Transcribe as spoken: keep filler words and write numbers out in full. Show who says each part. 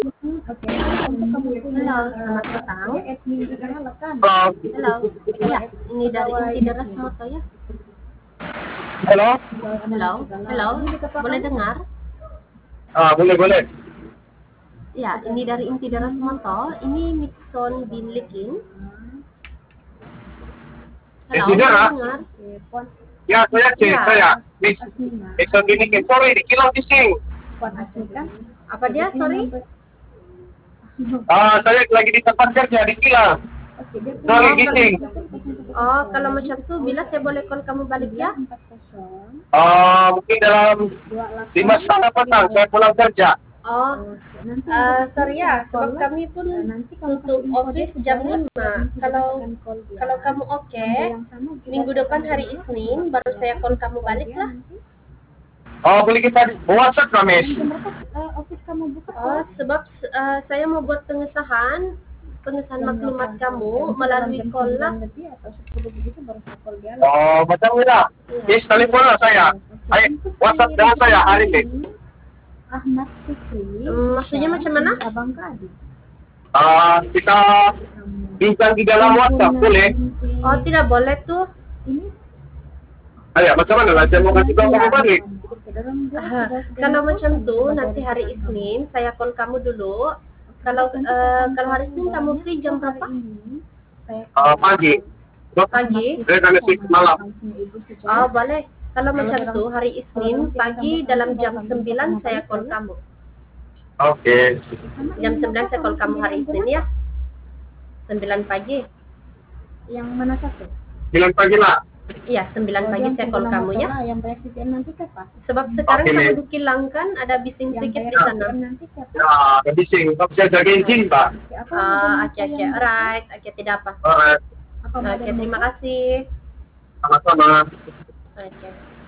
Speaker 1: Oke, untuk kamu
Speaker 2: Halo, selamat petang.
Speaker 1: admin kita lekan.
Speaker 3: Halo,
Speaker 2: Halo, ya, ini dari Inti Deras Moto ya.
Speaker 3: halo.
Speaker 2: Halo, halo, boleh dengar?
Speaker 3: Ah, boleh boleh.
Speaker 2: Ya, ini dari Inti Deras Moto. Ini Mixon bin Likin. Halo,
Speaker 3: Inti Deras?
Speaker 2: boleh dengar?
Speaker 3: Ya, saya cek
Speaker 2: Iya.
Speaker 3: saya. Mix, mixon gini ke sorry di kilau bising.
Speaker 2: Apa dia? Sorry.
Speaker 3: Ah, saya lagi di tempat kerja di kilau. Sorry
Speaker 2: Oh,
Speaker 3: bising.
Speaker 2: Oh, kalau macam tu, bila saya boleh call kamu balik ya?
Speaker 3: Ah, mungkin dalam lima setengah petang saya pulang kerja.
Speaker 2: Oh, uh, sorry ya, sebab kami pun tutup office jam lima. Kalau kalau kamu oke, minggu depan hari Isnin baru saya call kamu balik lah.
Speaker 3: Oh, boleh kita WhatsApp lah, Miss.
Speaker 2: Oh, sebab uh, saya mau buat pengesahan pengesahan maklumat kamu melalui call lah.
Speaker 3: Oh, macam ni lah. Miss, telepon lah saya. Ayo, WhatsApp dengan saya hari ini.
Speaker 1: Ahmad Fikri.
Speaker 2: Hmm, maksudnya macam mana?
Speaker 1: Abang Kadi.
Speaker 3: Ah, kita bincang di dalam WhatsApp, boleh?
Speaker 2: Oh, tidak boleh tuh.
Speaker 1: Ini
Speaker 3: Ayo, macam mana lah? Saya mau kasih tahu kamu balik.
Speaker 2: Uh, kalau macam tuh nanti hari Isnin saya call kamu dulu. Kalau uh, kalau hari Isnin kamu free jam berapa?
Speaker 3: Ah, pagi.
Speaker 2: Pagi.
Speaker 3: Saya akan shift malam.
Speaker 2: Oh, boleh. Kalau macam tuh hari Isnin pagi dalam jam sembilan saya call kamu.
Speaker 3: Oke.
Speaker 2: Jam sembilan saya call kamu hari Isnin ya. sembilan pagi.
Speaker 1: Yang mana satu?
Speaker 3: Sembilan pagi lah.
Speaker 2: Iya, sembilan pagi saya call kamu ya.
Speaker 1: Yang presiden nanti siapa?
Speaker 2: Sebab sekarang
Speaker 3: Oke,
Speaker 2: kamu
Speaker 3: Miss.
Speaker 2: di Kilang kan ada bising sedikit di
Speaker 1: Yang
Speaker 2: sana.
Speaker 1: presiden nanti siapa?
Speaker 3: Ya, tapi sing, tapi saya jagain Jin, Pak.
Speaker 1: Apa
Speaker 2: Ah, oke oke, alright, oke tidak apa.
Speaker 3: Alright,
Speaker 1: Apa
Speaker 2: Oke, terima kasih.
Speaker 3: sama-sama.
Speaker 2: Oke.